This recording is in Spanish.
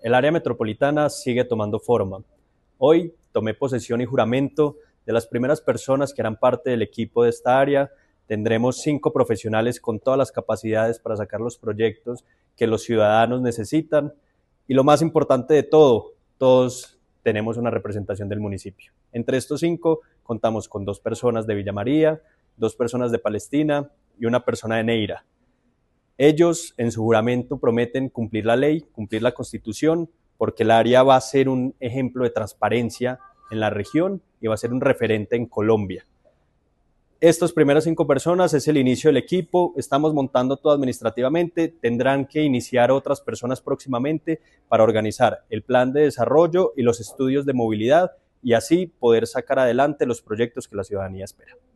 El área metropolitana sigue tomando forma. Hoy tomé posesión y juramento de las primeras personas que harán parte del equipo de esta área. Tendremos 5 profesionales con todas las capacidades para sacar los proyectos que los ciudadanos necesitan. Y lo más importante de todo, todos tenemos una representación del municipio. Entre estos 5 contamos con 2 personas de Villa María, 2 personas de Palestina y una persona de Neira. Ellos en su juramento prometen cumplir la ley, cumplir la Constitución, porque el área va a ser un ejemplo de transparencia en la región y va a ser un referente en Colombia. Estas primeras 5 personas es el inicio del equipo, estamos montando todo administrativamente, tendrán que iniciar otras personas próximamente para organizar el plan de desarrollo y los estudios de movilidad y así poder sacar adelante los proyectos que la ciudadanía espera.